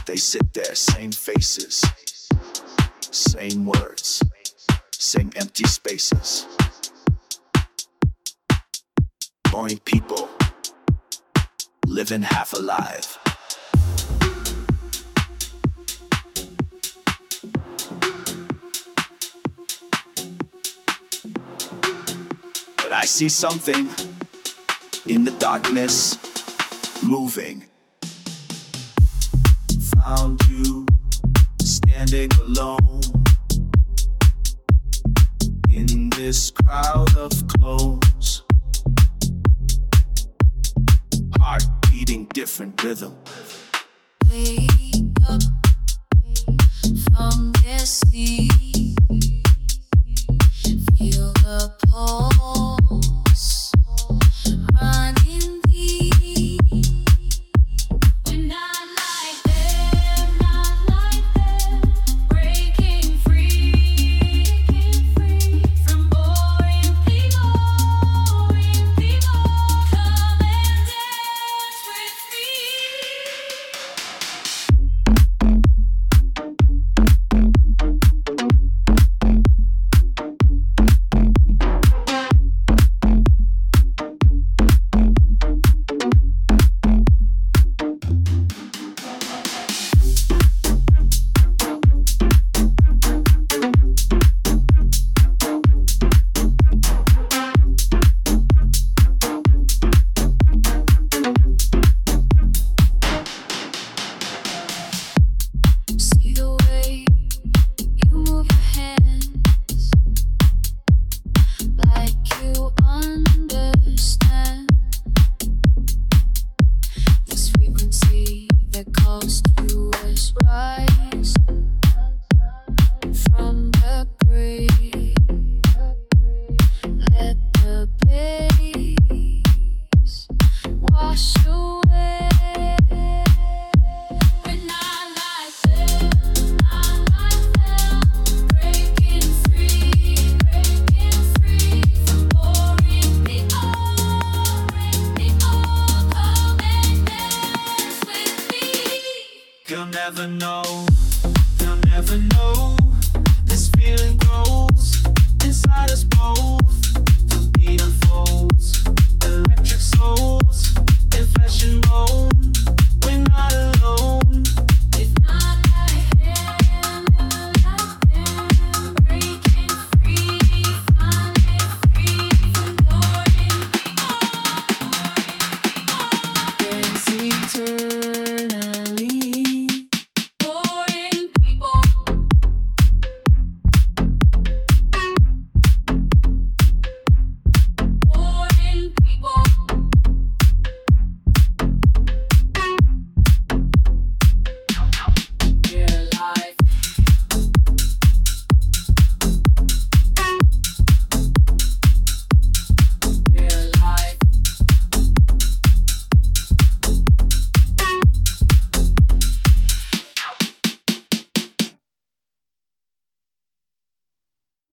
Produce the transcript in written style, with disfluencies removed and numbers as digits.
They sit there, same faces, same words, same empty spaces. Boring people, living half alive. But I see something in the darkness, moving. Found you standing alone in this crowd of clones. Heart beating different rhythm. Wake up from this sleep. Feel the pulse running deep. We're not like them, breaking free from boring people. Come and dance with See the way you move your hands, like you understand this frequency that calls to us. Rise from the grave, let the bass wash away. We're not like them, breaking free from boring people. Come and dance with me. You'll never know, this feeling grows inside us both. The beat unfolds, electric souls in flesh and bone.